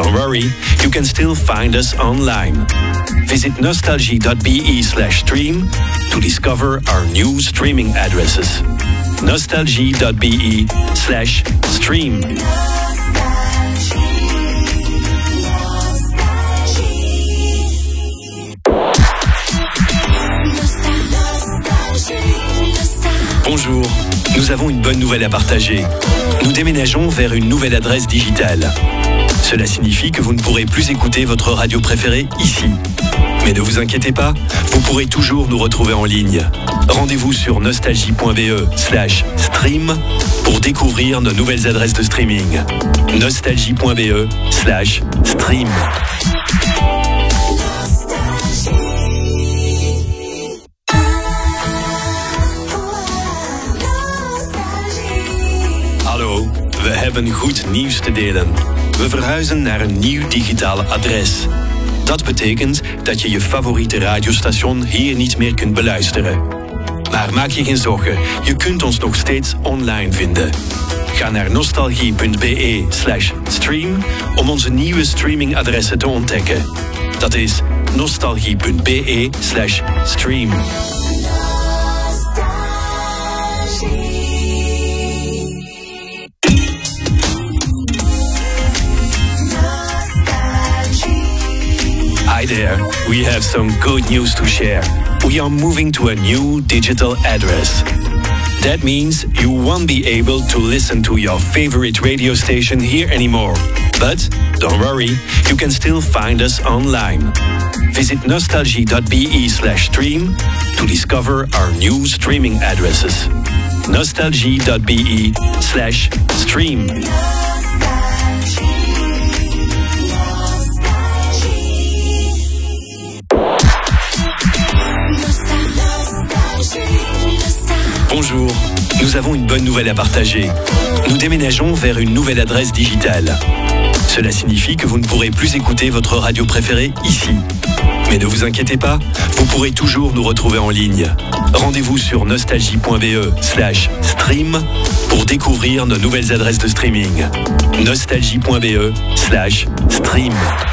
don't worry, you can still find us online. Visit nostalgie.be/stream to discover our new streaming addresses. nostalgie.be/stream. Bonjour, nous avons une bonne nouvelle à partager. Nous déménageons vers une nouvelle adresse digitale. Cela signifie que vous ne pourrez plus écouter votre radio préférée ici. Mais ne vous inquiétez pas, vous pourrez toujours nous retrouver en ligne. Rendez-vous sur nostalgie.be/stream pour découvrir nos nouvelles adresses de streaming. nostalgie.be/stream. Hallo, we hebben goed nieuws te delen. We verhuizen naar een nieuw digitaal adres. Dat betekent dat je je favoriete radiostation hier niet meer kunt beluisteren. Maar maak je geen zorgen, je kunt ons nog steeds online vinden. Ga naar nostalgie.be/stream om onze nieuwe streamingadressen te ontdekken. Dat is nostalgie.be/stream. Hi there, we have some good news to share. We are moving to a new digital address. That means you won't be able to listen to your favorite radio station here anymore. But don't worry, you can still find us online. Visit nostalgie.be/stream to discover our new streaming addresses. nostalgie.be/stream. Bonjour, nous avons une bonne nouvelle à partager. Nous déménageons vers une nouvelle adresse digitale. Cela signifie que vous ne pourrez plus écouter votre radio préférée ici. Mais ne vous inquiétez pas, vous pourrez toujours nous retrouver en ligne. Rendez-vous sur nostalgie.be/stream pour découvrir nos nouvelles adresses de streaming. nostalgie.be/stream.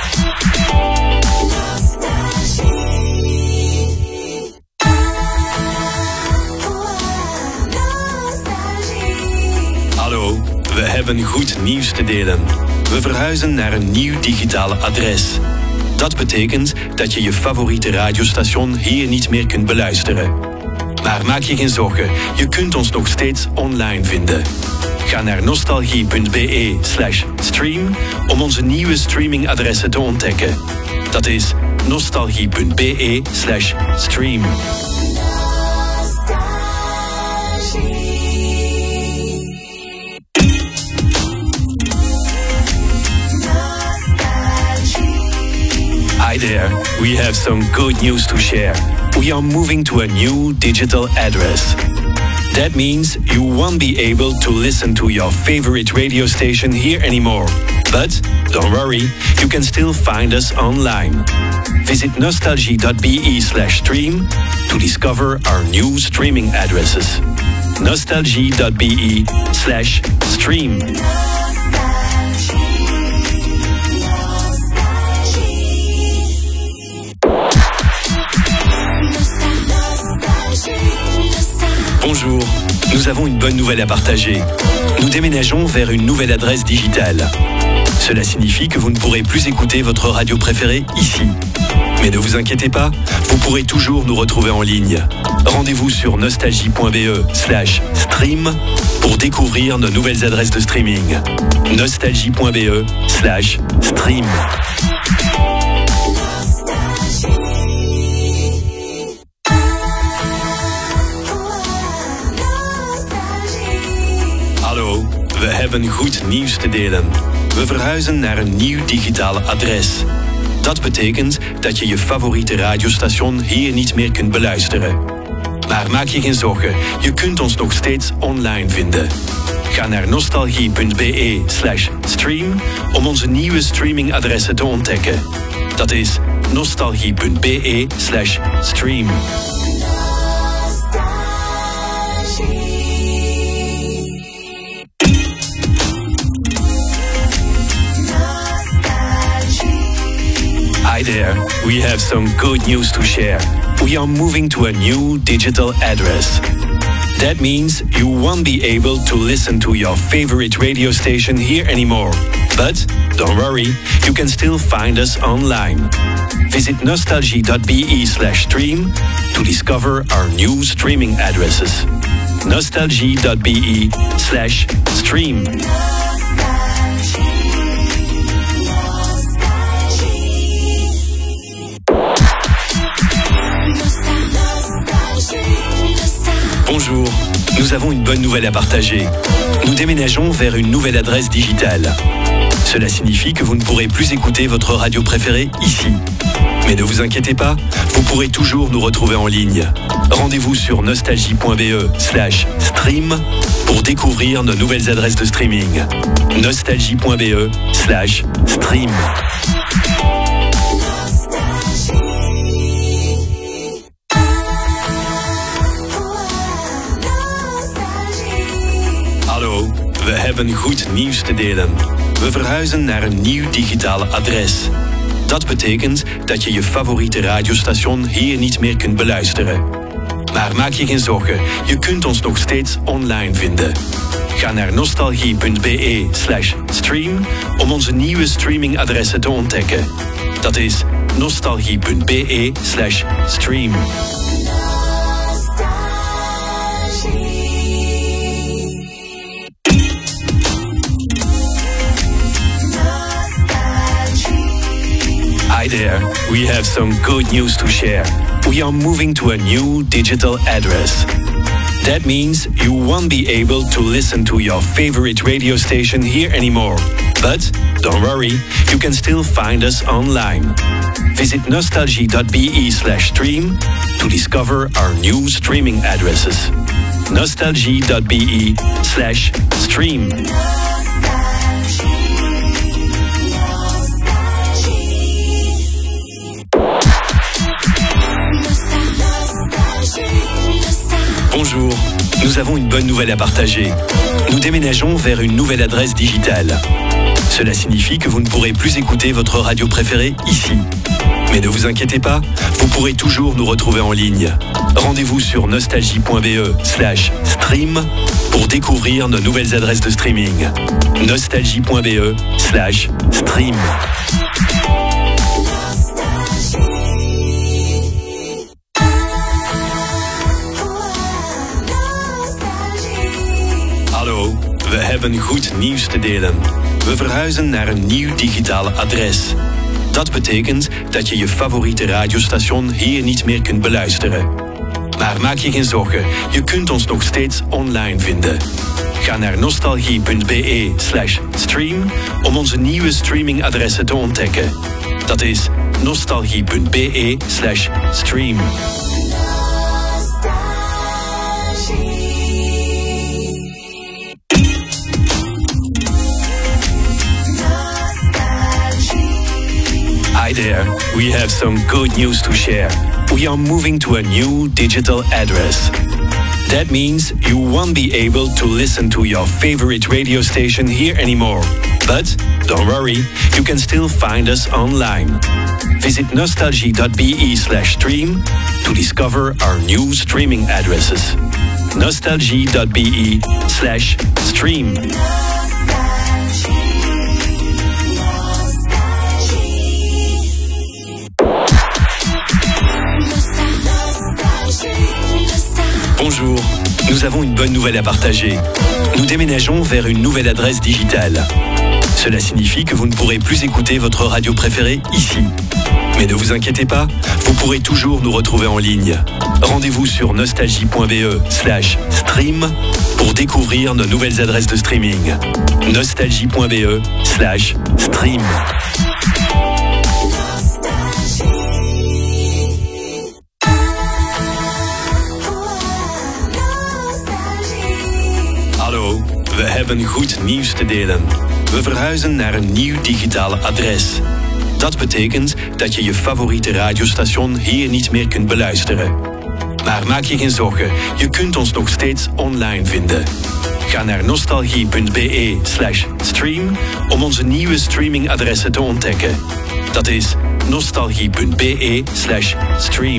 Hallo, we hebben goed nieuws te delen. We verhuizen naar een nieuw digitaal adres. Dat betekent dat je je favoriete radiostation hier niet meer kunt beluisteren. Maar maak je geen zorgen, je kunt ons nog steeds online vinden. Ga naar nostalgie.be/stream om onze nieuwe streamingadressen te ontdekken. Dat is nostalgie.be/stream. Hi there, we have some good news to share. We are moving to a new digital address. That means you won't be able to listen to your favorite radio station here anymore. But don't worry, you can still find us online. Visit nostalgie.be/stream to discover our new streaming addresses. nostalgie.be/stream. Bonjour, nous avons une bonne nouvelle à partager. Nous déménageons vers une nouvelle adresse digitale. Cela signifie que vous ne pourrez plus écouter votre radio préférée ici. Mais ne vous inquiétez pas, vous pourrez toujours nous retrouver en ligne. Rendez-vous sur nostalgie.be/stream pour découvrir nos nouvelles adresses de streaming. nostalgie.be/stream. Hallo, we hebben goed nieuws te delen. We verhuizen naar een nieuw digitaal adres. Dat betekent dat je je favoriete radiostation hier niet meer kunt beluisteren. Maar maak je geen zorgen, je kunt ons nog steeds online vinden. Ga naar nostalgie.be/stream om onze nieuwe streamingadressen te ontdekken. Dat is nostalgie.be/stream. there, we have some good news to share. We are moving to a new digital address. That means you won't be able to listen to your favorite radio station here anymore. But don't worry, you can still find us online. Visit nostalgie.be/stream to discover our new streaming addresses. nostalgie.be/stream. Bonjour, nous avons une bonne nouvelle à partager. Nous déménageons vers une nouvelle adresse digitale. Cela signifie que vous ne pourrez plus écouter votre radio préférée ici. Mais ne vous inquiétez pas, vous pourrez toujours nous retrouver en ligne. Rendez-vous sur nostalgie.be/stream pour découvrir nos nouvelles adresses de streaming. nostalgie.be/stream. Hallo, we hebben goed nieuws te delen. We verhuizen naar een nieuw digitaal adres. Dat betekent dat je je favoriete radiostation hier niet meer kunt beluisteren. Maar maak je geen zorgen, je kunt ons nog steeds online vinden. Ga naar nostalgie.be/stream om onze nieuwe streamingadressen te ontdekken. Dat is nostalgie.be/stream. Hi there, we have some good news to share. We are moving to a new digital address. That means you won't be able to listen to your favorite radio station here anymore. But don't worry, you can still find us online. Visit nostalgie.be/stream to discover our new streaming addresses. nostalgie.be/stream. Bonjour, nous avons une bonne nouvelle à partager. Nous déménageons vers une nouvelle adresse digitale. Cela signifie que vous ne pourrez plus écouter votre radio préférée ici. Mais ne vous inquiétez pas, vous pourrez toujours nous retrouver en ligne. Rendez-vous sur nostalgie.be/stream pour découvrir nos nouvelles adresses de streaming. nostalgie.be/stream. Hallo, we hebben goed nieuws te delen. We verhuizen naar een nieuw digitaal adres. Dat betekent dat je je favoriete radiostation hier niet meer kunt beluisteren. Maar maak je geen zorgen, je kunt ons nog steeds online vinden. Ga naar nostalgie.be/stream om onze nieuwe streamingadressen te ontdekken. Dat is nostalgie.be/stream. Hi there, we have some good news to share. We are moving to a new digital address. That means you won't be able to listen to your favorite radio station here anymore. But don't worry, you can still find us online. Visit nostalgie.be/stream to discover our new streaming addresses. nostalgie.be/stream. Bonjour, nous avons une bonne nouvelle à partager. Nous déménageons vers une nouvelle adresse digitale. Cela signifie que vous ne pourrez plus écouter votre radio préférée ici. Mais ne vous inquiétez pas, vous pourrez toujours nous retrouver en ligne. Rendez-vous sur nostalgie.be/stream pour découvrir nos nouvelles adresses de streaming. nostalgie.be/stream. Hallo, we hebben goed nieuws te delen. We verhuizen naar een nieuw digitaal adres. Dat betekent dat je je favoriete radiostation hier niet meer kunt beluisteren. Maar maak je geen zorgen, je kunt ons nog steeds online vinden. Ga naar nostalgie.be/stream om onze nieuwe streamingadressen te ontdekken. Dat is nostalgie.be/stream.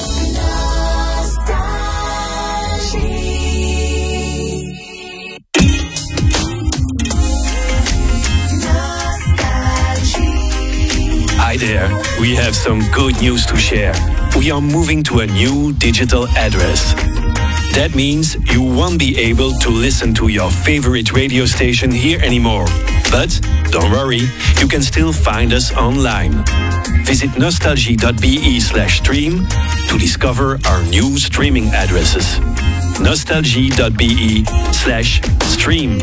Hi there, we have some good news to share. We are moving to a new digital address. That means you won't be able to listen to your favorite radio station here anymore. But don't worry, you can still find us online. Visit nostalgie.be/stream to discover our new streaming addresses. nostalgie.be/stream.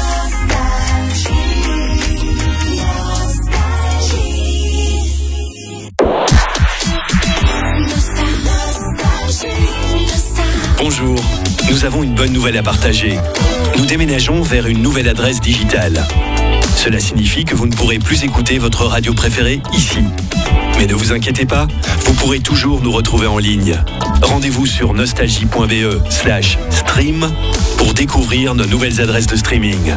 Bonjour, nous avons une bonne nouvelle à partager. Nous déménageons vers une nouvelle adresse digitale. Cela signifie que vous ne pourrez plus écouter votre radio préférée ici. Mais ne vous inquiétez pas, vous pourrez toujours nous retrouver en ligne. Rendez-vous sur nostalgie.be/stream pour découvrir nos nouvelles adresses de streaming.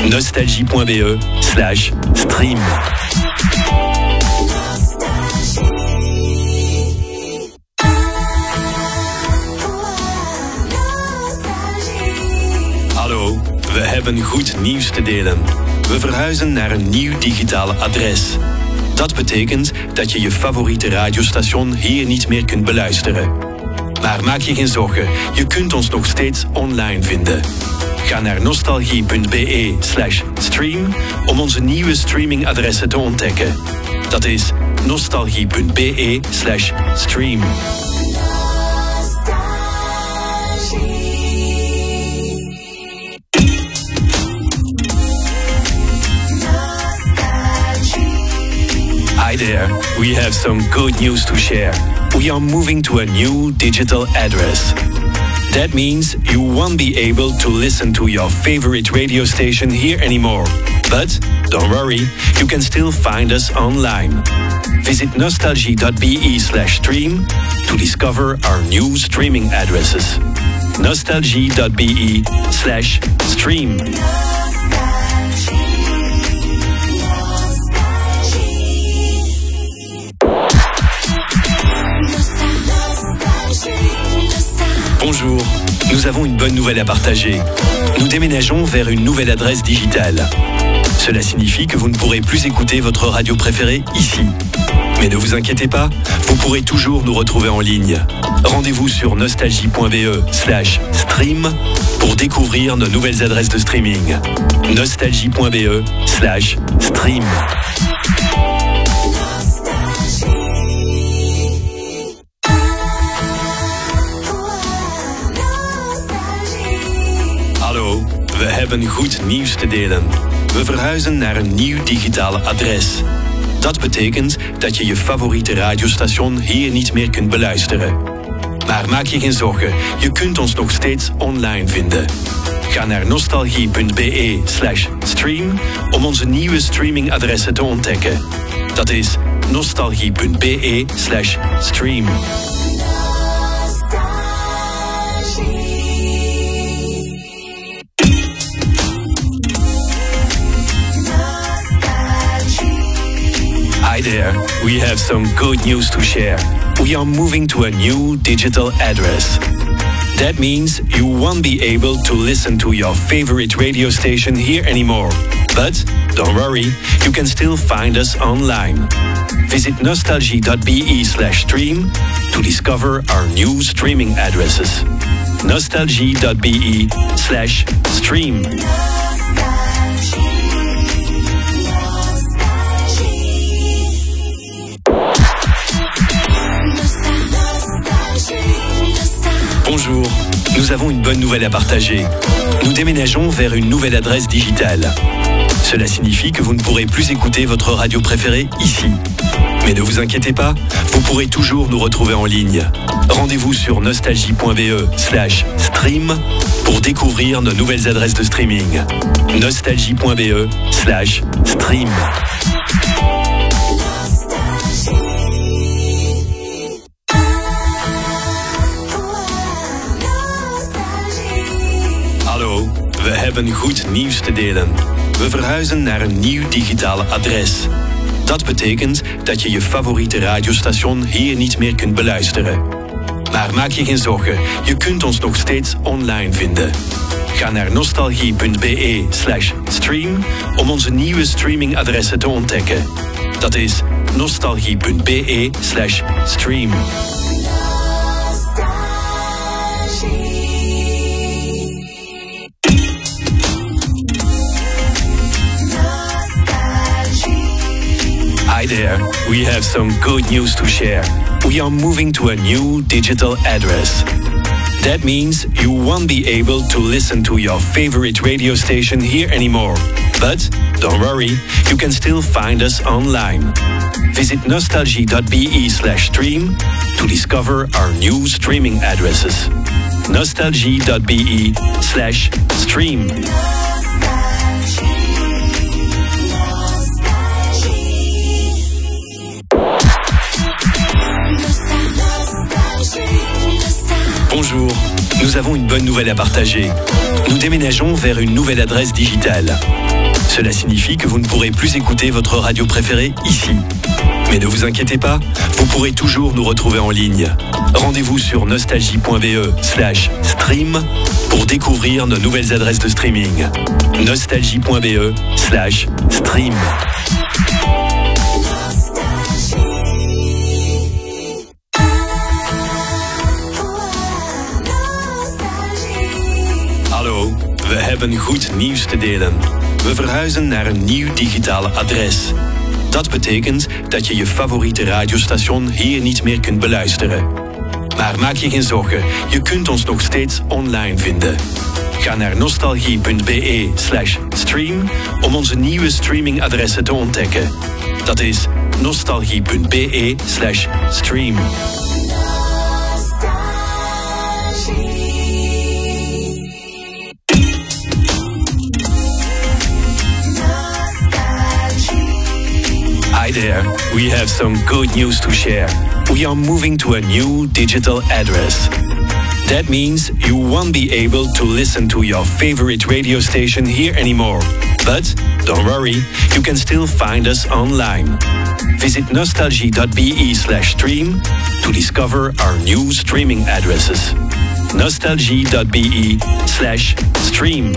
nostalgie.be/stream. Hallo, we hebben goed nieuws te delen. We verhuizen naar een nieuw digitaal adres. Dat betekent dat je je favoriete radiostation hier niet meer kunt beluisteren. Maar maak je geen zorgen, je kunt ons nog steeds online vinden. Ga naar nostalgie.be/stream om onze nieuwe streamingadressen te ontdekken. Dat is nostalgie.be/stream. Hi there, we have some good news to share. We are moving to a new digital address. That means you won't be able to listen to your favorite radio station here anymore. But don't worry, you can still find us online. Visit nostalgie.be/stream to discover our new streaming addresses. nostalgie.be/stream. Bonjour, nous avons une bonne nouvelle à partager. Nous déménageons vers une nouvelle adresse digitale. Cela signifie que vous ne pourrez plus écouter votre radio préférée ici. Mais ne vous inquiétez pas, vous pourrez toujours nous retrouver en ligne. Rendez-vous sur nostalgie.be/stream pour découvrir nos nouvelles adresses de streaming. nostalgie.be/stream. Hallo, we hebben goed nieuws te delen. We verhuizen naar een nieuw digitaal adres. Dat betekent dat je je favoriete radiostation hier niet meer kunt beluisteren. Maar maak je geen zorgen, je kunt ons nog steeds online vinden. Ga naar nostalgie.be/stream om onze nieuwe streamingadressen te ontdekken. Dat is nostalgie.be/stream. Hi there, we have some good news to share. We are moving to a new digital address. That means you won't be able to listen to your favorite radio station here anymore. But don't worry, you can still find us online. Visit nostalgie.be/stream to discover our new streaming addresses. nostalgie.be/stream. Bonjour, nous avons une bonne nouvelle à partager. Nous déménageons vers une nouvelle adresse digitale. Cela signifie que vous ne pourrez plus écouter votre radio préférée ici. Mais ne vous inquiétez pas, vous pourrez toujours nous retrouver en ligne. Rendez-vous sur nostalgie.be/stream pour découvrir nos nouvelles adresses de streaming. nostalgie.be/stream. Hallo, we hebben goed nieuws te delen. We verhuizen naar een nieuw digitaal adres. Dat betekent dat je je favoriete radiostation hier niet meer kunt beluisteren. Maar maak je geen zorgen, je kunt ons nog steeds online vinden. Ga naar nostalgie.be/stream om onze nieuwe streamingadressen te ontdekken. Dat is nostalgie.be/stream. Hi there, we have some good news to share. We are moving to a new digital address. That means you won't be able to listen to your favorite radio station here anymore. But don't worry, you can still find us online. Visit nostalgie.be/stream to discover our new streaming addresses. nostalgie.be/stream. Bonjour, nous avons une bonne nouvelle à partager. Nous déménageons vers une nouvelle adresse digitale. Cela signifie que vous ne pourrez plus écouter votre radio préférée ici. Mais ne vous inquiétez pas, vous pourrez toujours nous retrouver en ligne. Rendez-vous sur nostalgie.be/stream pour découvrir nos nouvelles adresses de streaming. nostalgie.be/stream. Hallo, we hebben goed nieuws te delen. We verhuizen naar een nieuw digitale adres. Dat betekent dat je je favoriete radiostation hier niet meer kunt beluisteren. Maar maak je geen zorgen, je kunt ons nog steeds online vinden. Ga naar nostalgie.be/stream om onze nieuwe streamingadressen te ontdekken. Dat is nostalgie.be/stream. Hi there, we have some good news to share. We are moving to a new digital address. That means you won't be able to listen to your favorite radio station here anymore. But don't worry, you can still find us online. Visit nostalgie.be/stream to discover our new streaming addresses. nostalgie.be/stream.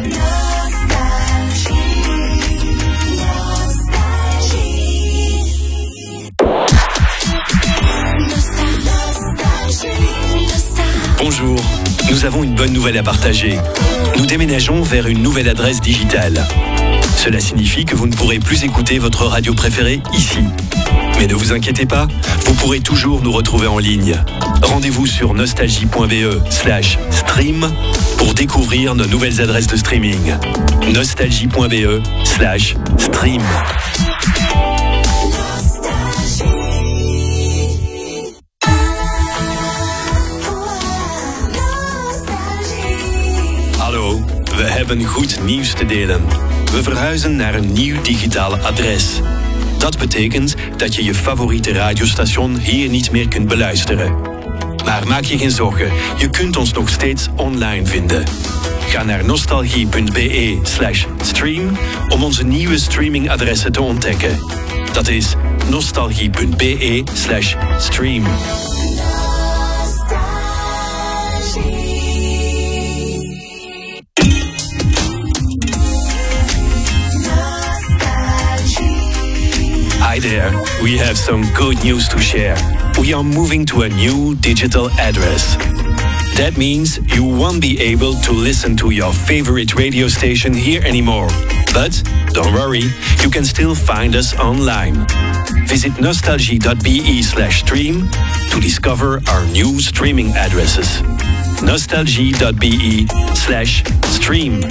Bonjour, nous avons une bonne nouvelle à partager. Nous déménageons vers une nouvelle adresse digitale. Cela signifie que vous ne pourrez plus écouter votre radio préférée ici. Mais ne vous inquiétez pas, vous pourrez toujours nous retrouver en ligne. Rendez-vous sur nostalgie.be/stream pour découvrir nos nouvelles adresses de streaming. nostalgie.be/stream. Hallo, we hebben goed nieuws te delen. We verhuizen naar een nieuw digitale adres. Dat betekent dat je je favoriete radiostation hier niet meer kunt beluisteren. Maar maak je geen zorgen, je kunt ons nog steeds online vinden. Ga naar nostalgie.be/stream om onze nieuwe streamingadressen te ontdekken. Dat is nostalgie.be/stream. Hi there, we have some good news to share. We are moving to a new digital address. That means you won't be able to listen to your favorite radio station here anymore. But don't worry, you can still find us online. Visit nostalgie.be/stream to discover our new streaming addresses. nostalgie.be/stream.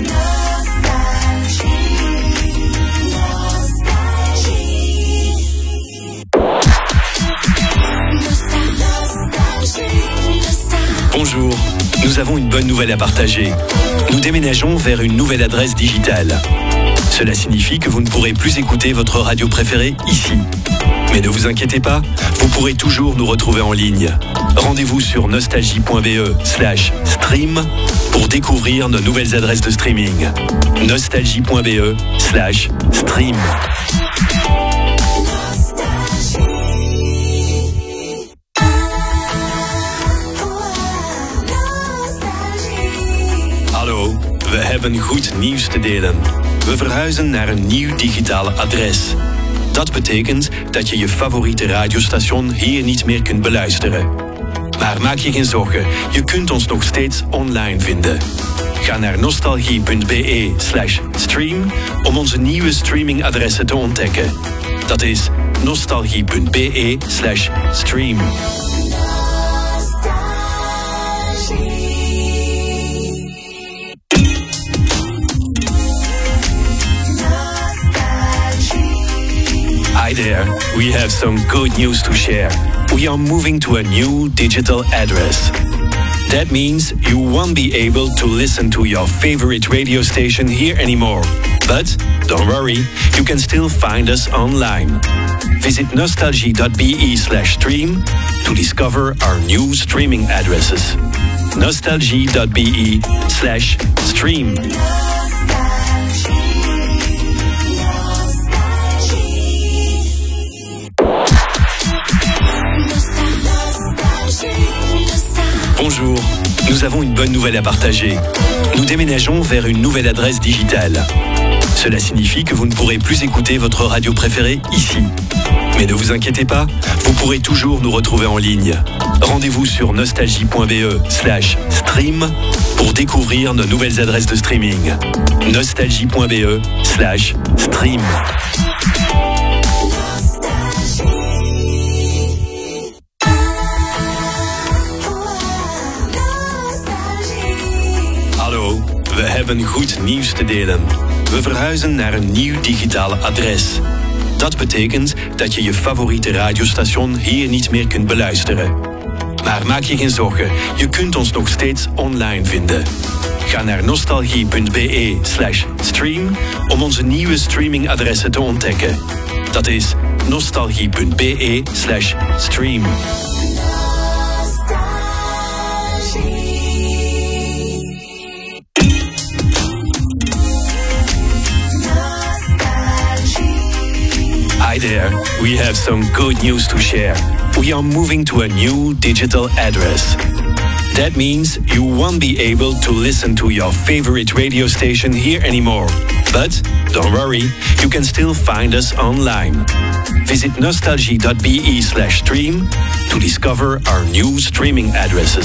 Bonjour, nous avons une bonne nouvelle à partager. Nous déménageons vers une nouvelle adresse digitale. Cela signifie que vous ne pourrez plus écouter votre radio préférée ici. Mais ne vous inquiétez pas, vous pourrez toujours nous retrouver en ligne. Rendez-vous sur nostalgie.be/stream pour découvrir nos nouvelles adresses de streaming. nostalgie.be/stream. hebben goed nieuws te delen. We verhuizen naar een nieuw digitaal adres. Dat betekent dat je je favoriete radiostation hier niet meer kunt beluisteren. Maar maak je geen zorgen, je kunt ons nog steeds online vinden. Ga naar nostalgie.be/stream om onze nieuwe streamingadressen te ontdekken. Dat is nostalgie.be/stream. Hi there, we have some good news to share. We are moving to a new digital address. That means you won't be able to listen to your favorite radio station here anymore. But don't worry, you can still find us online. Visit nostalgie.be/stream to discover our new streaming addresses. nostalgie.be/stream. Bonjour, nous avons une bonne nouvelle à partager. Nous déménageons vers une nouvelle adresse digitale. Cela signifie que vous ne pourrez plus écouter votre radio préférée ici. Mais ne vous inquiétez pas, vous pourrez toujours nous retrouver en ligne. Rendez-vous sur nostalgie.be/stream pour découvrir nos nouvelles adresses de streaming. nostalgie.be/stream. Hallo, we hebben goed nieuws te delen. We verhuizen naar een nieuw digitaal adres. Dat betekent dat je je favoriete radiostation hier niet meer kunt beluisteren. Maar maak je geen zorgen, je kunt ons nog steeds online vinden. Ga naar nostalgie.be/stream om onze nieuwe streamingadressen te ontdekken. Dat is nostalgie.be/stream. Hi there, we have some good news to share. We are moving to a new digital address. That means you won't be able to listen to your favorite radio station here anymore. But don't worry, you can still find us online. Visit nostalgie.be/stream to discover our new streaming addresses.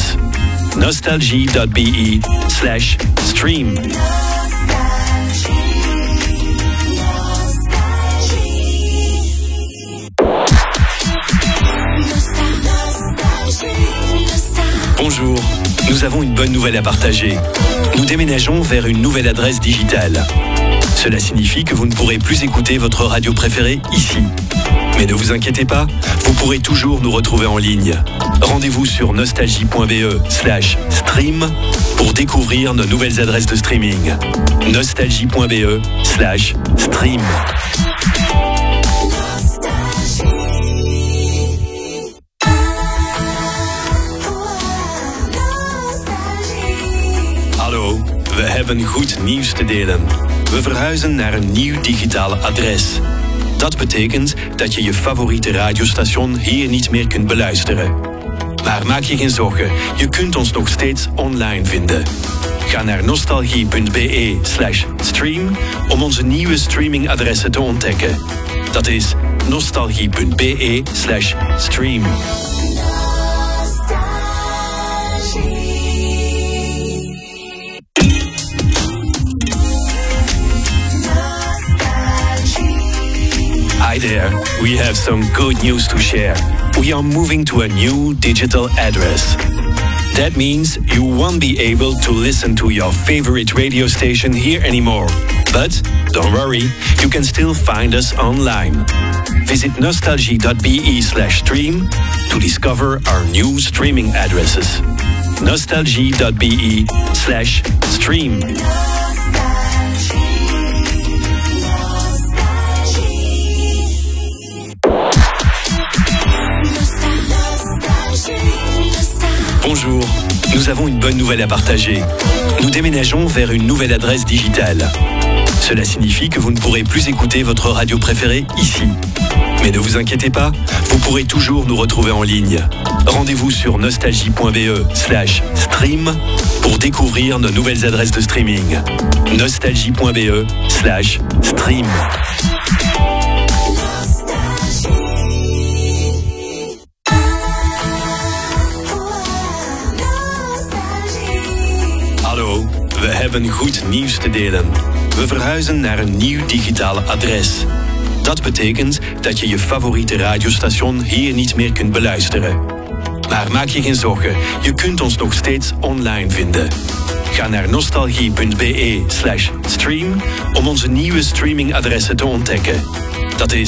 nostalgie.be/stream. Bonjour, nous avons une bonne nouvelle à partager. Nous déménageons vers une nouvelle adresse digitale. Cela signifie que vous ne pourrez plus écouter votre radio préférée ici. Mais ne vous inquiétez pas, vous pourrez toujours nous retrouver en ligne. Rendez-vous sur nostalgie.be/stream pour découvrir nos nouvelles adresses de streaming. nostalgie.be/stream. Hallo, we hebben goed nieuws te delen. We verhuizen naar een nieuw digitaal adres. Dat betekent dat je je favoriete radiostation hier niet meer kunt beluisteren. Maar maak je geen zorgen, je kunt ons nog steeds online vinden. Ga naar nostalgie.be/stream om onze nieuwe streamingadressen te ontdekken. Dat is nostalgie.be/stream. Hi there, we have some good news to share. We are moving to a new digital address. That means you won't be able to listen to your favorite radio station here anymore. But don't worry, you can still find us online. Visit nostalgie.be/stream to discover our new streaming addresses. nostalgie.be/stream. Bonjour, nous avons une bonne nouvelle à partager. Nous déménageons vers une nouvelle adresse digitale. Cela signifie que vous ne pourrez plus écouter votre radio préférée ici. Mais ne vous inquiétez pas, vous pourrez toujours nous retrouver en ligne. Rendez-vous sur nostalgie.be/stream pour découvrir nos nouvelles adresses de streaming. nostalgie.be/stream. Hallo, we hebben goed nieuws te delen. We verhuizen naar een nieuw digitaal adres. Dat betekent dat je je favoriete radiostation hier niet meer kunt beluisteren. Maar maak je geen zorgen, je kunt ons nog steeds online vinden. Ga naar nostalgie.be/stream om onze nieuwe streamingadressen te ontdekken. Dat is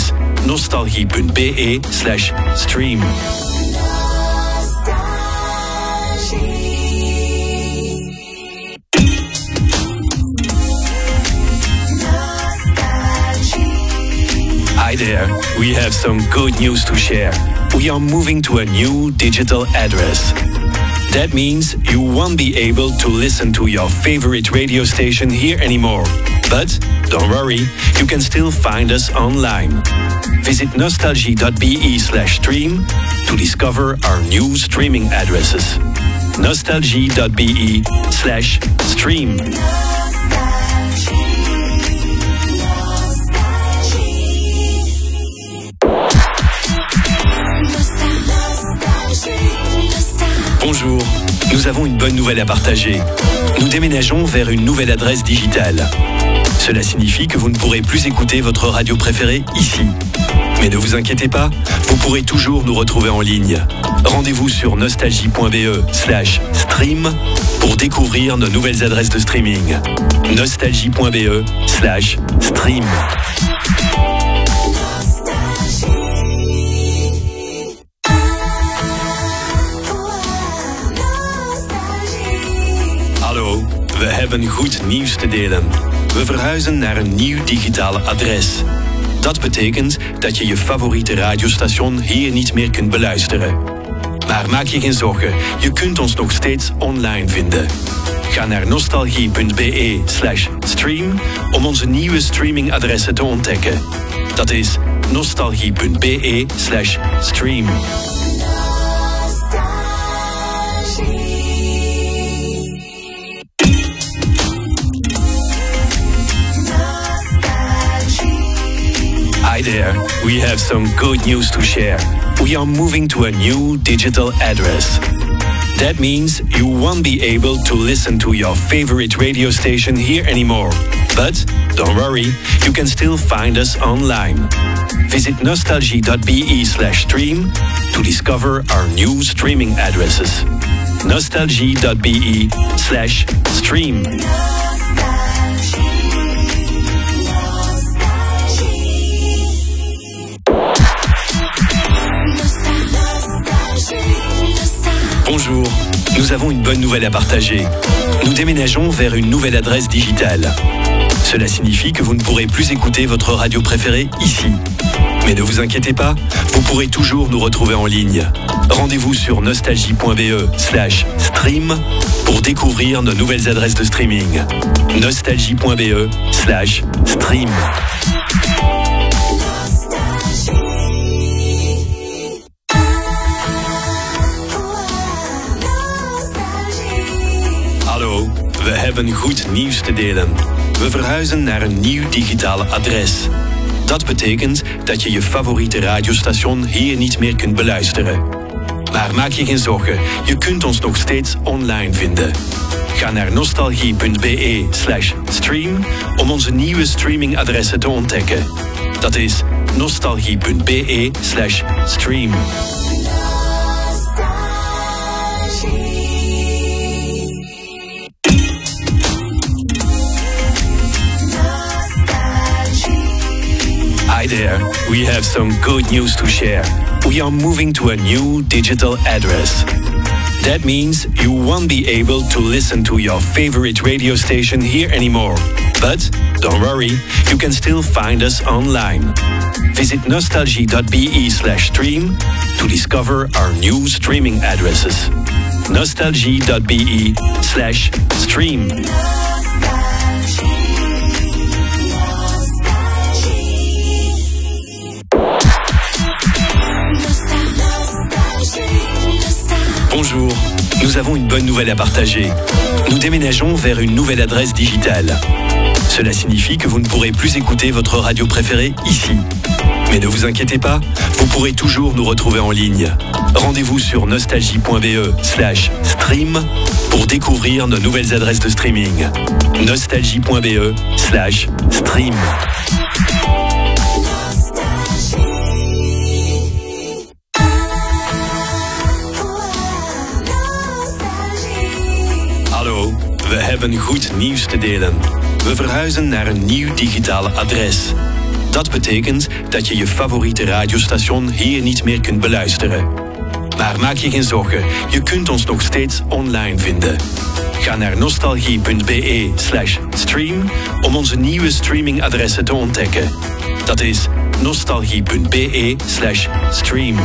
nostalgie.be/stream. Hi there, we have some good news to share. We are moving to a new digital address. That means you won't be able to listen to your favorite radio station here anymore. But don't worry, you can still find us online. Visit nostalgie.be/stream to discover our new streaming addresses. nostalgie.be/stream. Bonjour, nous avons une bonne nouvelle à partager. Nous déménageons vers une nouvelle adresse digitale. Cela signifie que vous ne pourrez plus écouter votre radio préférée ici. Mais ne vous inquiétez pas, vous pourrez toujours nous retrouver en ligne. Rendez-vous sur nostalgie.be/stream pour découvrir nos nouvelles adresses de streaming. nostalgie.be/stream. Hallo, we hebben goed nieuws te delen. We verhuizen naar een nieuw digitaal adres. Dat betekent dat je je favoriete radiostation hier niet meer kunt beluisteren. Maar maak je geen zorgen, je kunt ons nog steeds online vinden. Ga naar nostalgie.be/stream om onze nieuwe streamingadressen te ontdekken. Dat is nostalgie.be/stream. Hi there, we have some good news to share. We are moving to a new digital address. That means you won't be able to listen to your favorite radio station here anymore. But don't worry, you can still find us online. Visit nostalgie.be/stream to discover our new streaming addresses. nostalgie.be/stream. Bonjour, nous avons une bonne nouvelle à partager. Nous déménageons vers une nouvelle adresse digitale. Cela signifie que vous ne pourrez plus écouter votre radio préférée ici. Mais ne vous inquiétez pas, vous pourrez toujours nous retrouver en ligne. Rendez-vous sur nostalgie.be/stream pour découvrir nos nouvelles adresses de streaming. nostalgie.be/stream. Hallo, we hebben goed nieuws te delen. We verhuizen naar een nieuw digitaal adres. Dat betekent dat je je favoriete radiostation hier niet meer kunt beluisteren. Maar maak je geen zorgen, je kunt ons nog steeds online vinden. Ga naar nostalgie.be/stream om onze nieuwe streamingadressen te ontdekken. Dat is nostalgie.be/stream. Hi there, we have some good news to share. We are moving to a new digital address. That means you won't be able to listen to your favorite radio station here anymore. But don't worry, you can still find us online. Visit nostalgie.be/stream to discover our new streaming addresses. nostalgie.be/stream. Bonjour, nous avons une bonne nouvelle à partager. Nous déménageons vers une nouvelle adresse digitale. Cela signifie que vous ne pourrez plus écouter votre radio préférée ici. Mais ne vous inquiétez pas, vous pourrez toujours nous retrouver en ligne. Rendez-vous sur nostalgie.be/stream pour découvrir nos nouvelles adresses de streaming. nostalgie.be/stream. Hallo, we hebben goed nieuws te delen. We verhuizen naar een nieuw digitaal adres. Dat betekent dat je je favoriete radiostation hier niet meer kunt beluisteren. Maar maak je geen zorgen, je kunt ons nog steeds online vinden. Ga naar nostalgie.be/stream om onze nieuwe streamingadressen te ontdekken. Dat is nostalgie.be/stream.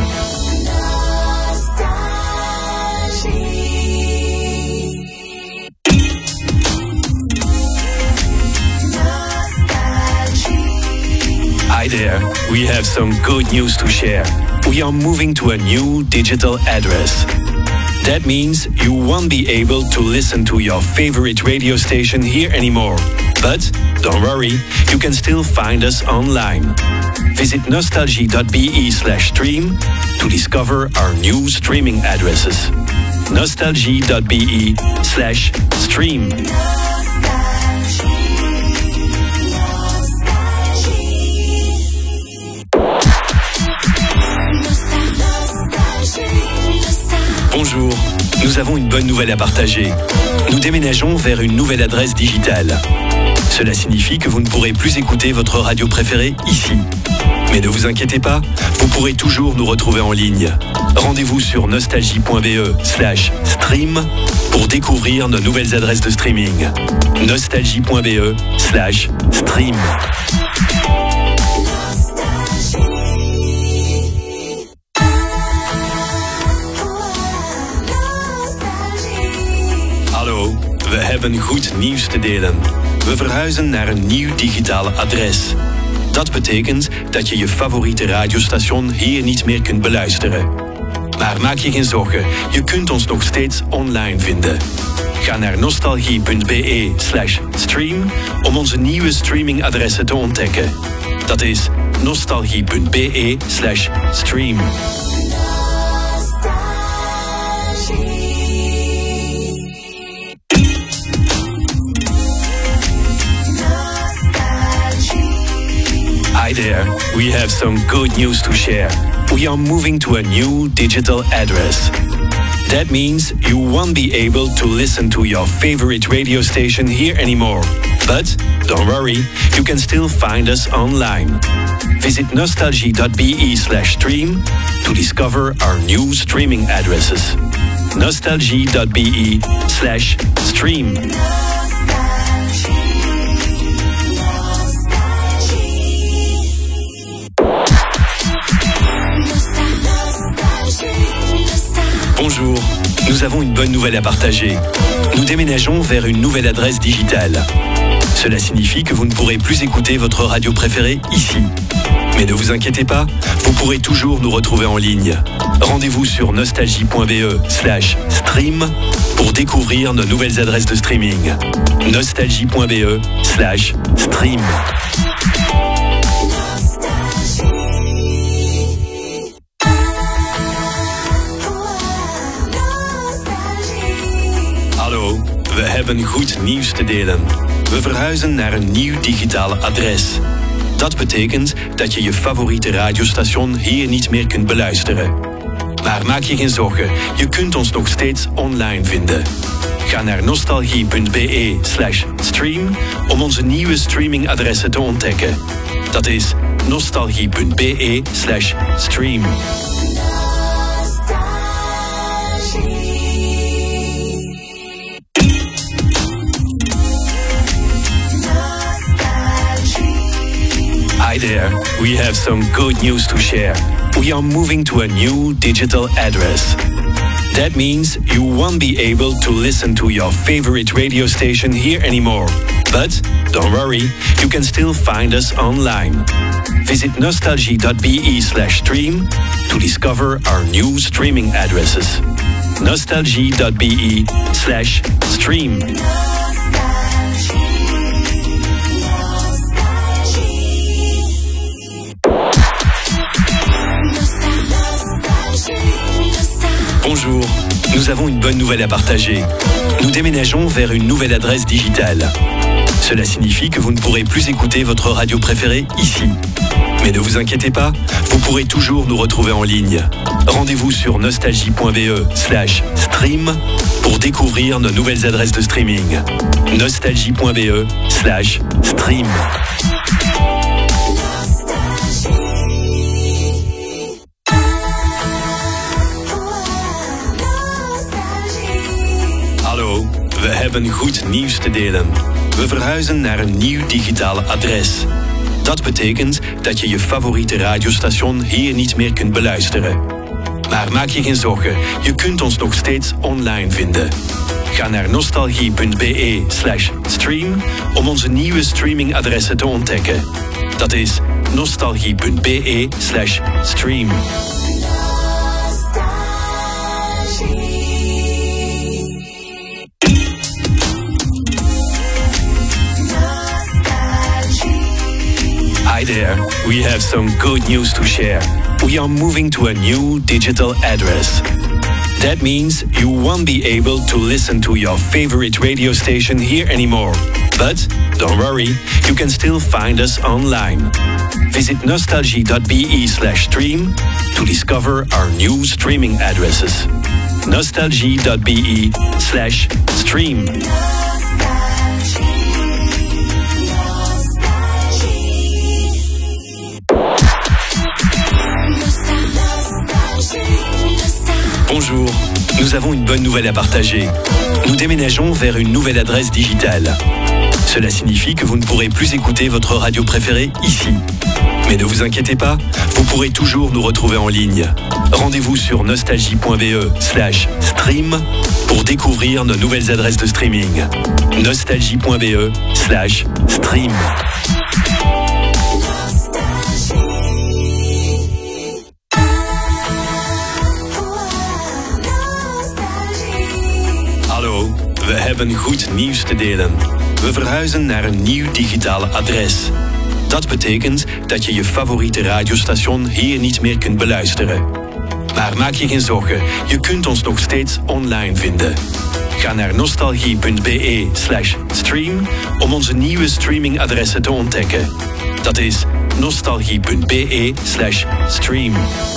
Hi there, we have some good news to share. We are moving to a new digital address. That means you won't be able to listen to your favorite radio station here anymore. But don't worry, you can still find us online. Visit nostalgie.be/stream to discover our new streaming addresses. nostalgie.be/stream. Bonjour, nous avons une bonne nouvelle à partager. Nous déménageons vers une nouvelle adresse digitale. Cela signifie que vous ne pourrez plus écouter votre radio préférée ici. Mais ne vous inquiétez pas, vous pourrez toujours nous retrouver en ligne. Rendez-vous sur nostalgie.be/stream pour découvrir nos nouvelles adresses de streaming. nostalgie.be/stream. Hallo, we hebben goed nieuws te delen. We verhuizen naar een nieuw digitaal adres. Dat betekent dat je je favoriete radiostation hier niet meer kunt beluisteren. Maar maak je geen zorgen, je kunt ons nog steeds online vinden. Ga naar nostalgie.be/stream om onze nieuwe streamingadressen te ontdekken. Dat is nostalgie.be/stream. Hi there, we have some good news to share. We are moving to a new digital address. That means you won't be able to listen to your favorite radio station here anymore. But don't worry, you can still find us online. Visit nostalgie.be/stream to discover our new streaming addresses. nostalgie.be/stream. Bonjour, nous avons une bonne nouvelle à partager. Nous déménageons vers une nouvelle adresse digitale. Cela signifie que vous ne pourrez plus écouter votre radio préférée ici. Mais ne vous inquiétez pas, vous pourrez toujours nous retrouver en ligne. Rendez-vous sur nostalgie.be/stream pour découvrir nos nouvelles adresses de streaming. nostalgie.be/stream. Hallo, we hebben goed nieuws te delen. We verhuizen naar een nieuw digitaal adres. Dat betekent dat je je favoriete radiostation hier niet meer kunt beluisteren. Maar maak je geen zorgen, je kunt ons nog steeds online vinden. Ga naar nostalgie.be/stream om onze nieuwe streamingadressen te ontdekken. Dat is nostalgie.be/stream. Hi there, we have some good news to share. We are moving to a new digital address. That means you won't be able to listen to your favorite radio station here anymore. But don't worry, you can still find us online. Visit nostalgie.be/stream to discover our new streaming addresses. nostalgie.be/stream. Bonjour, nous avons une bonne nouvelle à partager. Nous déménageons vers une nouvelle adresse digitale. Cela signifie que vous ne pourrez plus écouter votre radio préférée ici. Mais ne vous inquiétez pas, vous pourrez toujours nous retrouver en ligne. Rendez-vous sur nostalgie.be/stream pour découvrir nos nouvelles adresses de streaming. nostalgie.be/stream. Hallo, we hebben goed nieuws te delen. We verhuizen naar een nieuw digitaal adres. Dat betekent dat je je favoriete radiostation hier niet meer kunt beluisteren. Maar maak je geen zorgen, je kunt ons nog steeds online vinden. Ga naar nostalgie.be/stream om onze nieuwe streamingadressen te ontdekken. Dat is nostalgie.be/stream. Hi there, we have some good news to share. We are moving to a new digital address. That means you won't be able to listen to your favorite radio station here anymore. But don't worry, you can still find us online. Visit nostalgie.be/stream to discover our new streaming addresses. nostalgie.be/stream. Bonjour, nous avons une bonne nouvelle à partager. Nous déménageons vers une nouvelle adresse digitale. Cela signifie que vous ne pourrez plus écouter votre radio préférée ici. Mais ne vous inquiétez pas, vous pourrez toujours nous retrouver en ligne. Rendez-vous sur nostalgie.be/stream pour découvrir nos nouvelles adresses de streaming. nostalgie.be/stream. Hallo, we hebben goed nieuws te delen. We verhuizen naar een nieuw digitaal adres. Dat betekent dat je je favoriete radiostation hier niet meer kunt beluisteren. Maar maak je geen zorgen, je kunt ons nog steeds online vinden. Ga naar nostalgie.be/stream om onze nieuwe streamingadressen te ontdekken. Dat is nostalgie.be/stream.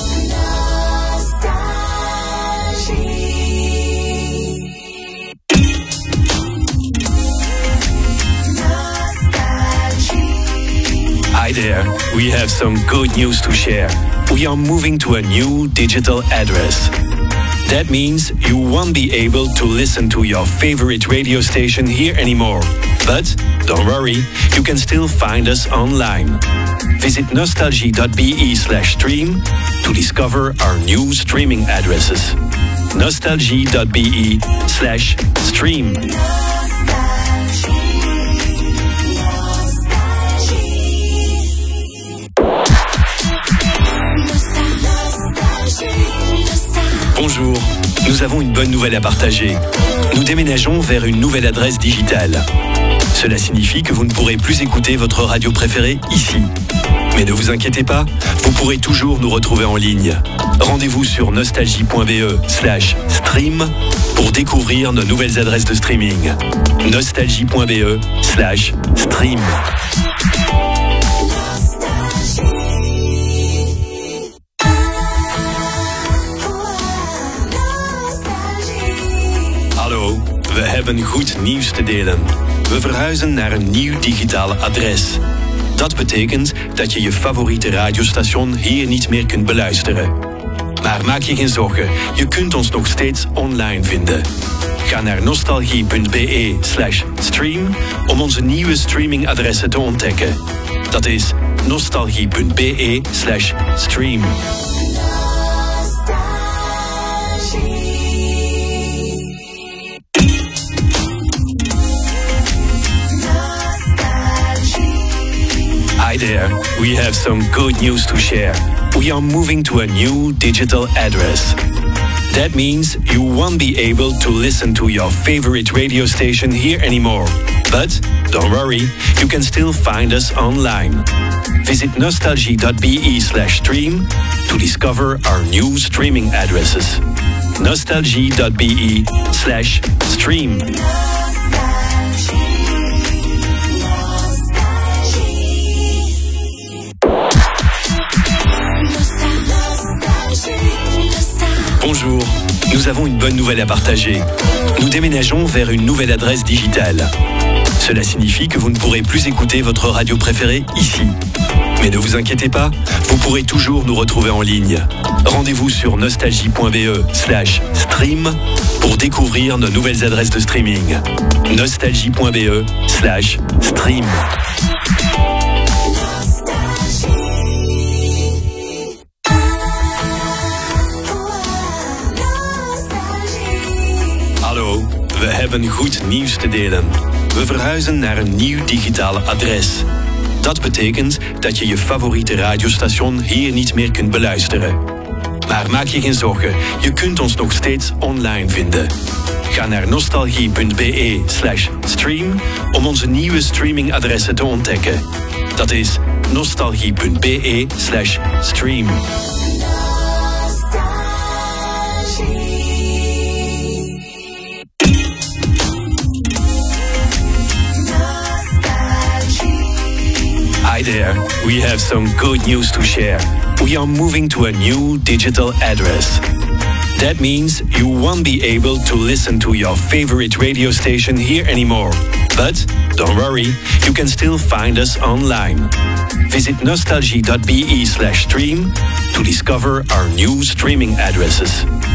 Hi there, we have some good news to share. We are moving to a new digital address. That means you won't be able to listen to your favorite radio station here anymore. But don't worry, you can still find us online. Visit nostalgie.be/stream to discover our new streaming addresses. nostalgie.be/stream. Bonjour, nous avons une bonne nouvelle à partager. Nous déménageons vers une nouvelle adresse digitale. Cela signifie que vous ne pourrez plus écouter votre radio préférée ici. Mais ne vous inquiétez pas, vous pourrez toujours nous retrouver en ligne. Rendez-vous sur nostalgie.be/stream pour découvrir nos nouvelles adresses de streaming. nostalgie.be/stream. Hallo, we hebben goed nieuws te delen. We verhuizen naar een nieuw digitaal adres. Dat betekent dat je je favoriete radiostation hier niet meer kunt beluisteren. Maar maak je geen zorgen, je kunt ons nog steeds online vinden. Ga naar nostalgie.be/stream om onze nieuwe streamingadressen te ontdekken. Dat is nostalgie.be/stream. Hi there, we have some good news to share. We are moving to a new digital address. That means you won't be able to listen to your favorite radio station here anymore. But don't worry, you can still find us online. Visit nostalgie.be/stream to discover our new streaming addresses. nostalgie.be/stream. Bonjour, nous avons une bonne nouvelle à partager. Nous déménageons vers une nouvelle adresse digitale. Cela signifie que vous ne pourrez plus écouter votre radio préférée ici. Mais ne vous inquiétez pas, vous pourrez toujours nous retrouver en ligne. Rendez-vous sur nostalgie.be/stream pour découvrir nos nouvelles adresses de streaming. nostalgie.be/stream. Hallo, we hebben goed nieuws te delen. We verhuizen naar een nieuw digitaal adres. Dat betekent dat je je favoriete radiostation hier niet meer kunt beluisteren. Maar maak je geen zorgen, je kunt ons nog steeds online vinden. Ga naar nostalgie.be/stream om onze nieuwe streamingadressen te ontdekken. Dat is nostalgie.be/stream. Hi there, we have some good news to share. We are moving to a new digital address. That means you won't be able to listen to your favorite radio station here anymore. But don't worry, you can still find us online. Visit nostalgie.be/stream to discover our new streaming addresses.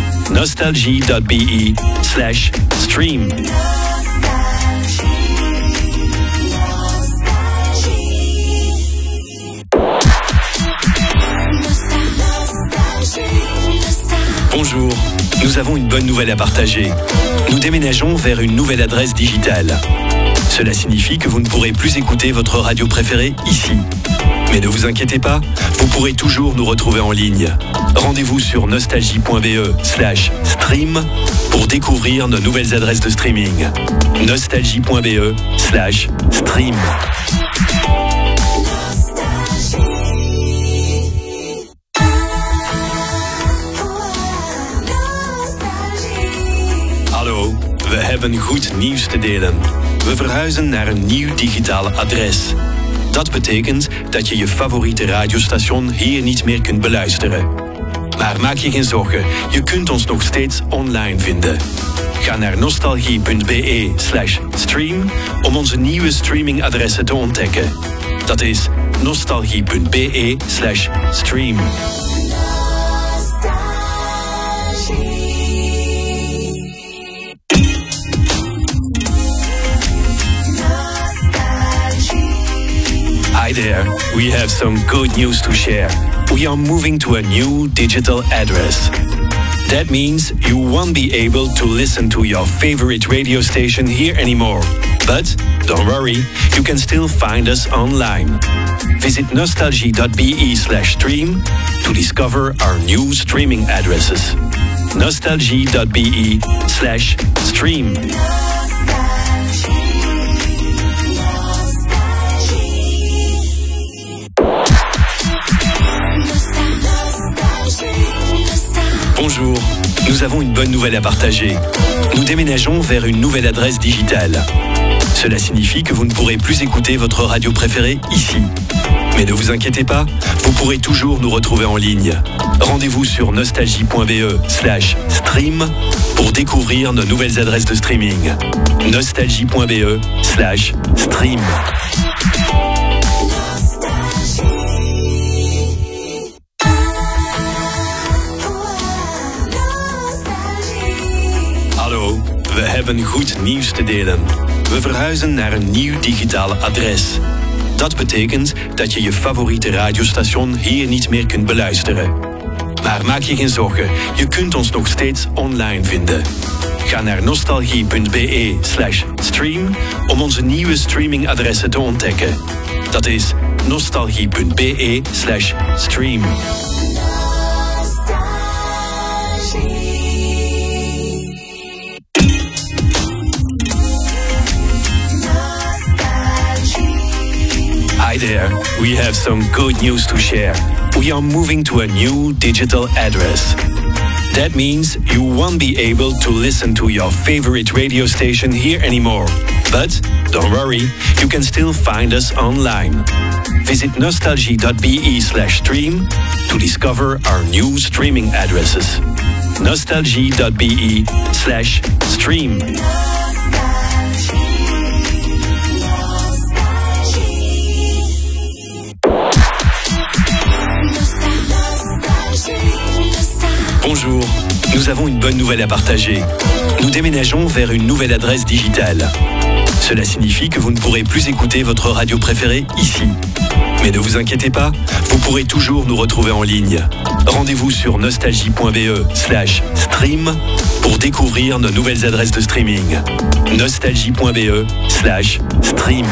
nostalgie.be/stream. Bonjour, nous avons une bonne nouvelle à partager. Nous déménageons vers une nouvelle adresse digitale. Cela signifie que vous ne pourrez plus écouter votre radio préférée ici. Mais ne vous inquiétez pas, vous pourrez toujours nous retrouver en ligne. Rendez-vous sur nostalgie.be/stream pour découvrir nos nouvelles adresses de streaming. nostalgie.be/stream. Hallo, we hebben goed nieuws te delen. We verhuizen naar een nieuw digitaal adres. Dat betekent dat je je favoriete radiostation hier niet meer kunt beluisteren. Maar maak je geen zorgen, je kunt ons nog steeds online vinden. Ga naar nostalgie.be/stream om onze nieuwe streamingadressen te ontdekken. Dat is nostalgie.be/stream. Hi there, we have some good news to share. We are moving to a new digital address. That means you won't be able to listen to your favorite radio station here anymore. But don't worry, you can still find us online. Visit nostalgie.be/stream to discover our new streaming addresses. nostalgie.be/stream. Bonjour, nous avons une bonne nouvelle à partager. Nous déménageons vers une nouvelle adresse digitale. Cela signifie que vous ne pourrez plus écouter votre radio préférée ici. Mais ne vous inquiétez pas, vous pourrez toujours nous retrouver en ligne. Rendez-vous sur nostalgie.be/stream pour découvrir nos nouvelles adresses de streaming. nostalgie.be/stream. Hallo, we hebben goed nieuws te delen. We verhuizen naar een nieuw digitaal adres. Dat betekent dat je je favoriete radiostation hier niet meer kunt beluisteren. Maar maak je geen zorgen, je kunt ons nog steeds online vinden. Ga naar nostalgie.be/stream om onze nieuwe streamingadressen te ontdekken. Dat is nostalgie.be/stream. we have some good news to share. We are moving to a new digital address. That means you won't be able to listen to your favorite radio station here anymore. But don't worry, you can still find us online. Visit nostalgie.be/stream to discover our new streaming addresses. nostalgie.be/stream. Bonjour, nous avons une bonne nouvelle à partager. Nous déménageons vers une nouvelle adresse digitale. Cela signifie que vous ne pourrez plus écouter votre radio préférée ici. Mais ne vous inquiétez pas, vous pourrez toujours nous retrouver en ligne. Rendez-vous sur nostalgie.be/stream pour découvrir nos nouvelles adresses de streaming. nostalgie.be/stream.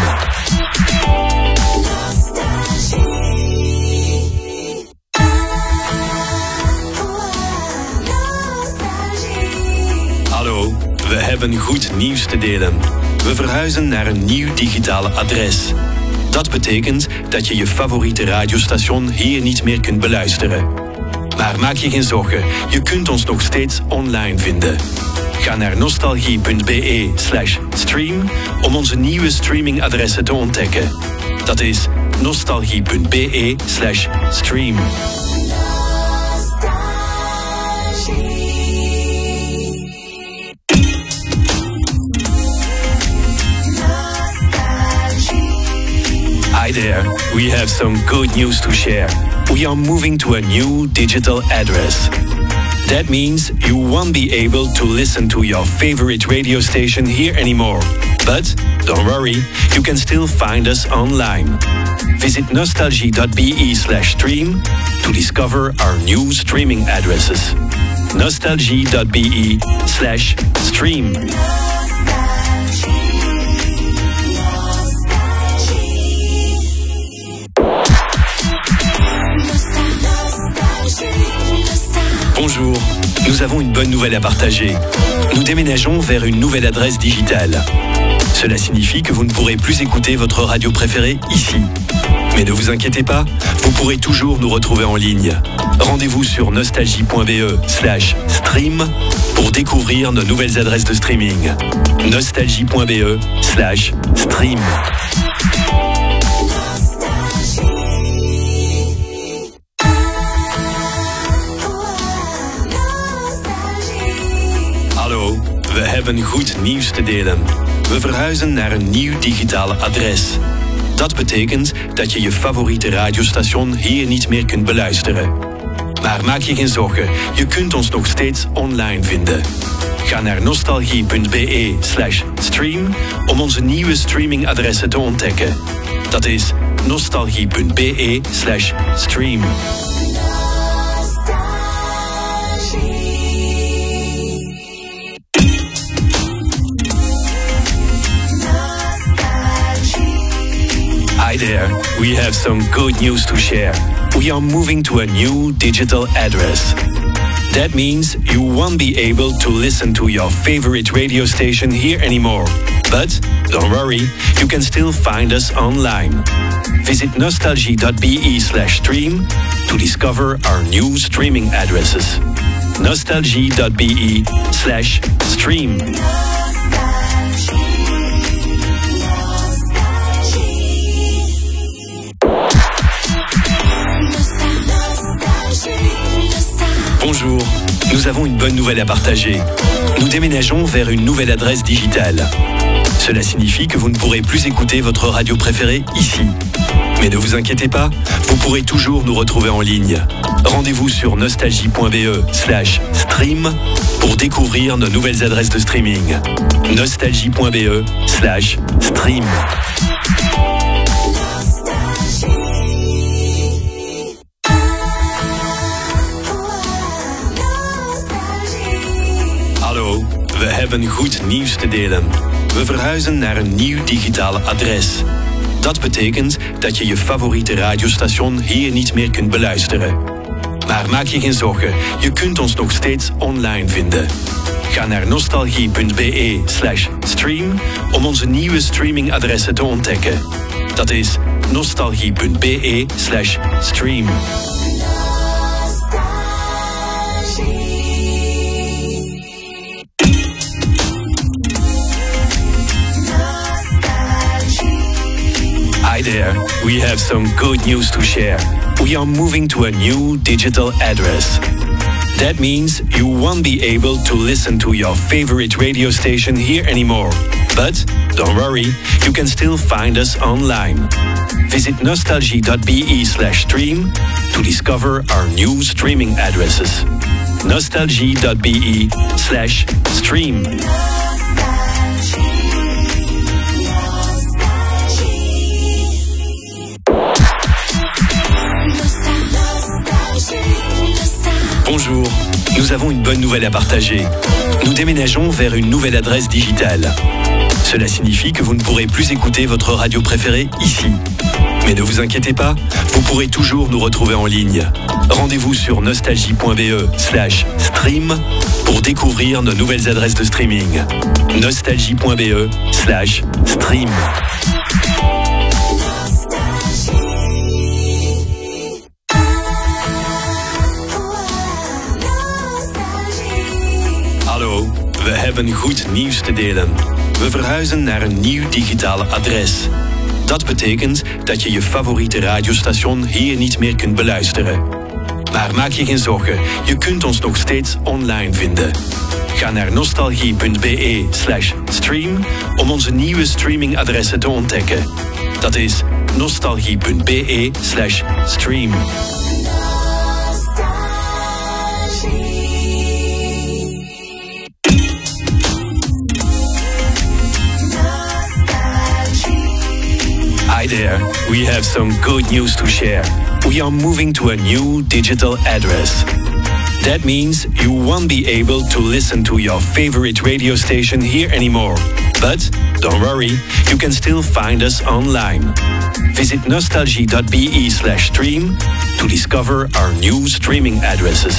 Hallo, we hebben goed nieuws te delen. We verhuizen naar een nieuw digitaal adres. Dat betekent dat je je favoriete radiostation hier niet meer kunt beluisteren. Maar maak je geen zorgen, je kunt ons nog steeds online vinden. Ga naar nostalgie.be/stream om onze nieuwe streamingadressen te ontdekken. Dat is nostalgie.be/stream. Hi there, we have some good news to share. We are moving to a new digital address. That means you won't be able to listen to your favorite radio station here anymore. But don't worry, you can still find us online. Visit nostalgie.be/stream to discover our new streaming addresses. nostalgie.be/stream. Bonjour, nous avons une bonne nouvelle à partager. Nous déménageons vers une nouvelle adresse digitale. Cela signifie que vous ne pourrez plus écouter votre radio préférée ici. Mais ne vous inquiétez pas, vous pourrez toujours nous retrouver en ligne. Rendez-vous sur nostalgie.be/stream pour découvrir nos nouvelles adresses de streaming. nostalgie.be/stream. Hallo, we hebben goed nieuws te delen. We verhuizen naar een nieuw digitaal adres. Dat betekent dat je je favoriete radiostation hier niet meer kunt beluisteren. Maar maak je geen zorgen, je kunt ons nog steeds online vinden. Ga naar nostalgie.be/stream om onze nieuwe streamingadressen te ontdekken. Dat is nostalgie.be/stream. Hi there, we have some good news to share. We are moving to a new digital address. That means you won't be able to listen to your favorite radio station here anymore. But don't worry, you can still find us online. Visit nostalgie.be/stream to discover our new streaming addresses. nostalgie.be/stream. Bonjour, nous avons une bonne nouvelle à partager. Nous déménageons vers une nouvelle adresse digitale. Cela signifie que vous ne pourrez plus écouter votre radio préférée ici. Mais ne vous inquiétez pas, vous pourrez toujours nous retrouver en ligne. Rendez-vous sur nostalgie.be/stream pour découvrir nos nouvelles adresses de streaming. nostalgie.be/stream. Hallo, we hebben goed nieuws te delen. We verhuizen naar een nieuw digitaal adres. Dat betekent dat je je favoriete radiostation hier niet meer kunt beluisteren. Maar maak je geen zorgen, je kunt ons nog steeds online vinden. Ga naar nostalgie.be/stream om onze nieuwe streamingadressen te ontdekken. Dat is nostalgie.be/stream. Hi there, we have some good news to share. We are moving to a new digital address. That means you won't be able to listen to your favorite radio station here anymore. But don't worry, you can still find us online. Visit nostalgie.be/stream to discover our new streaming addresses. nostalgie.be/stream. Bonjour, nous avons une bonne nouvelle à partager. Nous déménageons vers une nouvelle adresse digitale. Cela signifie que vous ne pourrez plus écouter votre radio préférée ici. Mais ne vous inquiétez pas, vous pourrez toujours nous retrouver en ligne. Rendez-vous sur nostalgie.be/stream pour découvrir nos nouvelles adresses de streaming. nostalgie.be/stream. Hallo, we hebben goed nieuws te delen. We verhuizen naar een nieuw digitaal adres. Dat betekent dat je je favoriete radiostation hier niet meer kunt beluisteren. Maar maak je geen zorgen, je kunt ons nog steeds online vinden. Ga naar nostalgie.be/stream om onze nieuwe streamingadressen te ontdekken. Dat is nostalgie.be/stream. Hi there, we have some good news to share. We are moving to a new digital address. That means you won't be able to listen to your favorite radio station here anymore. But don't worry, you can still find us online. Visit nostalgie.be/stream to discover our new streaming addresses.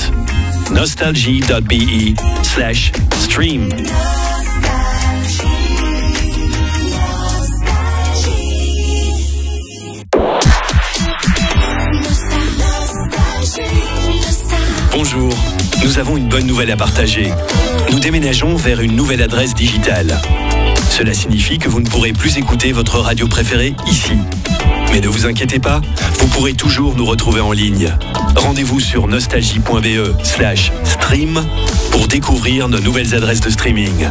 nostalgie.be/stream. Bonjour, nous avons une bonne nouvelle à partager. Nous déménageons vers une nouvelle adresse digitale. Cela signifie que vous ne pourrez plus écouter votre radio préférée ici. Mais ne vous inquiétez pas, vous pourrez toujours nous retrouver en ligne. Rendez-vous sur nostalgie.be/stream pour découvrir nos nouvelles adresses de streaming.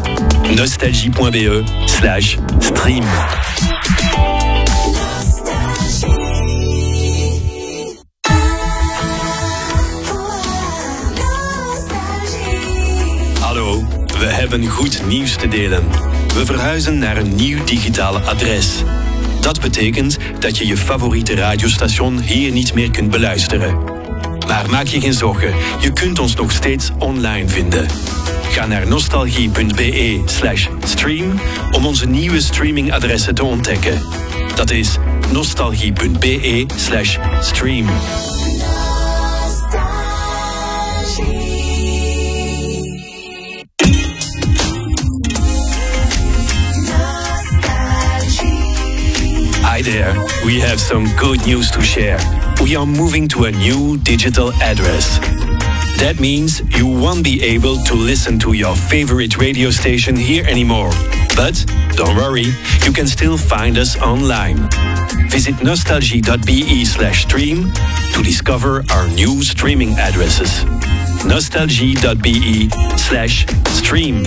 nostalgie.be/stream. Hallo, we hebben goed nieuws te delen. We verhuizen naar een nieuw digitaal adres. Dat betekent dat je je favoriete radiostation hier niet meer kunt beluisteren. Maar maak je geen zorgen, je kunt ons nog steeds online vinden. Ga naar nostalgie.be/stream om onze nieuwe streamingadressen te ontdekken. Dat is nostalgie.be/stream. Hi there, we have some good news to share. We are moving to a new digital address. That means you won't be able to listen to your favorite radio station here anymore. But don't worry, you can still find us online. Visit nostalgie.be/stream to discover our new streaming addresses. nostalgie.be/stream.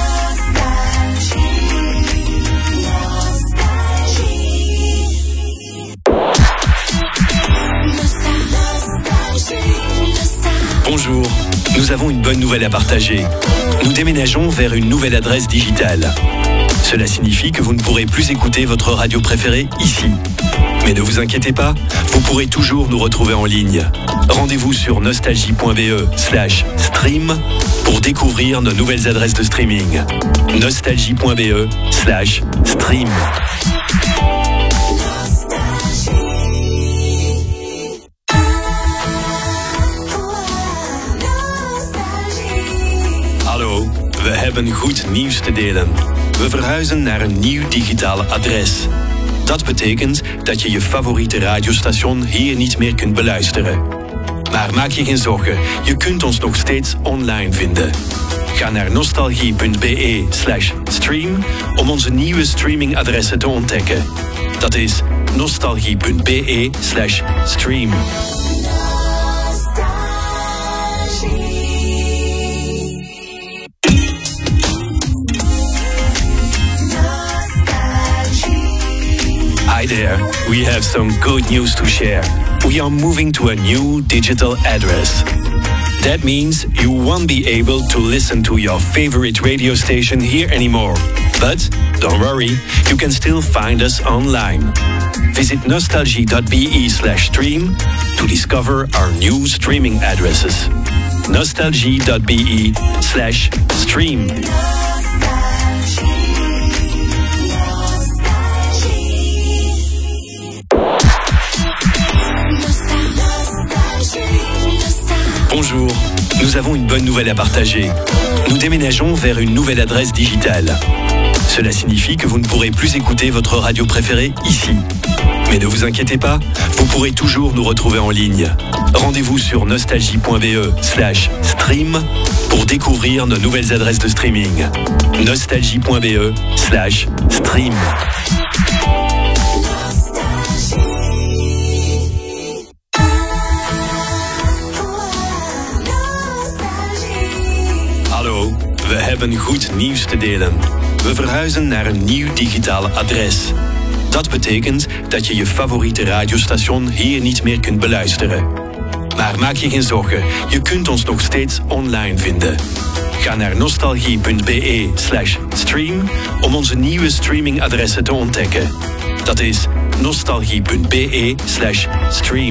Bonjour, nous avons une bonne nouvelle à partager. Nous déménageons vers une nouvelle adresse digitale. Cela signifie que vous ne pourrez plus écouter votre radio préférée ici. Mais ne vous inquiétez pas, vous pourrez toujours nous retrouver en ligne. Rendez-vous sur nostalgie.be/stream pour découvrir nos nouvelles adresses de streaming. nostalgie.be/stream. Hallo, we hebben goed nieuws te delen. We verhuizen naar een nieuw digitaal adres. Dat betekent dat je je favoriete radiostation hier niet meer kunt beluisteren. Maar maak je geen zorgen, je kunt ons nog steeds online vinden. Ga naar nostalgie.be/stream om onze nieuwe streamingadressen te ontdekken. Dat is nostalgie.be/stream. Hi there, we have some good news to share. We are moving to a new digital address. That means you won't be able to listen to your favorite radio station here anymore. But don't worry, you can still find us online. Visit nostalgie.be/stream to discover our new streaming addresses. nostalgie.be/stream. Bonjour, nous avons une bonne nouvelle à partager. Nous déménageons vers une nouvelle adresse digitale. Cela signifie que vous ne pourrez plus écouter votre radio préférée ici. Mais ne vous inquiétez pas, vous pourrez toujours nous retrouver en ligne. Rendez-vous sur nostalgie.be/stream pour découvrir nos nouvelles adresses de streaming. nostalgie.be/stream. Hallo, we hebben goed nieuws te delen. We verhuizen naar een nieuw digitaal adres. Dat betekent dat je je favoriete radiostation hier niet meer kunt beluisteren. Maar maak je geen zorgen, je kunt ons nog steeds online vinden. Ga naar nostalgie.be/stream om onze nieuwe streamingadressen te ontdekken. Dat is nostalgie.be/stream.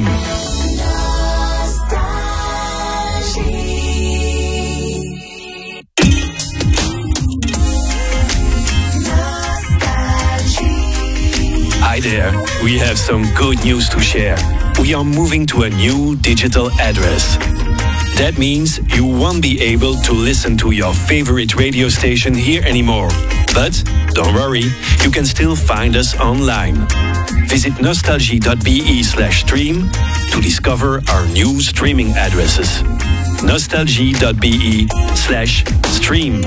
Hi there, we have some good news to share. We are moving to a new digital address. That means you won't be able to listen to your favorite radio station here anymore. But don't worry, you can still find us online. Visit nostalgie.be/stream to discover our new streaming addresses. nostalgie.be/stream.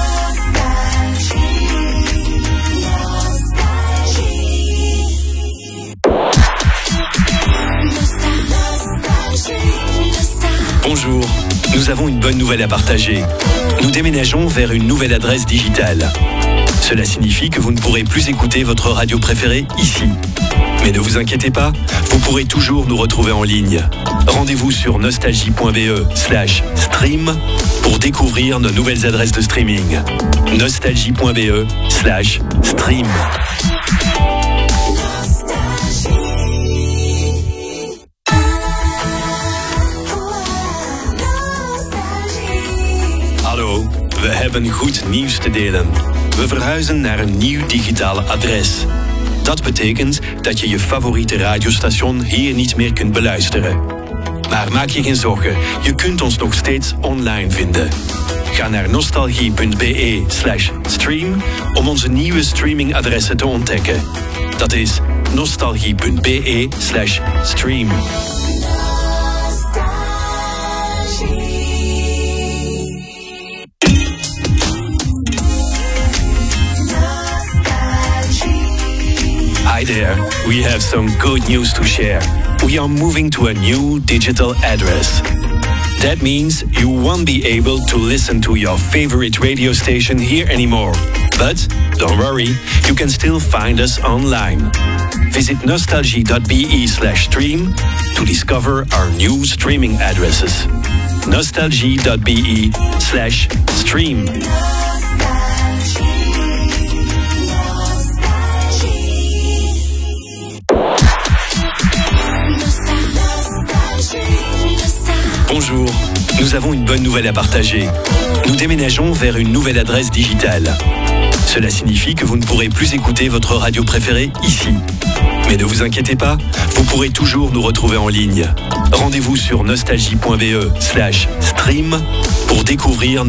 Bonjour, nous avons une bonne nouvelle à partager. Nous déménageons vers une nouvelle adresse digitale. Cela signifie que vous ne pourrez plus écouter votre radio préférée ici. Mais ne vous inquiétez pas, vous pourrez toujours nous retrouver en ligne. Rendez-vous sur nostalgie.be/stream pour découvrir nos nouvelles adresses de streaming. nostalgie.be/stream. Hallo, we hebben goed nieuws te delen. We verhuizen naar een nieuw digitaal adres. Dat betekent dat je je favoriete radiostation hier niet meer kunt beluisteren. Maar maak je geen zorgen, je kunt ons nog steeds online vinden. Ga naar nostalgie.be/stream om onze nieuwe streamingadressen te ontdekken. Dat is nostalgie.be/stream. Hi there, we have some good news to share. We are moving to a new digital address. That means you won't be able to listen to your favorite radio station here anymore. But don't worry, you can still find us online. Visit nostalgie.be/stream to discover our new streaming addresses. nostalgie.be/stream. Bonjour, nous avons une bonne nouvelle à partager. Nous déménageons vers une nouvelle adresse digitale. Cela signifie que vous ne pourrez plus écouter votre radio préférée ici. Mais ne vous inquiétez pas, vous pourrez toujours nous retrouver en ligne. Rendez-vous sur nostalgie.be/stream pour découvrir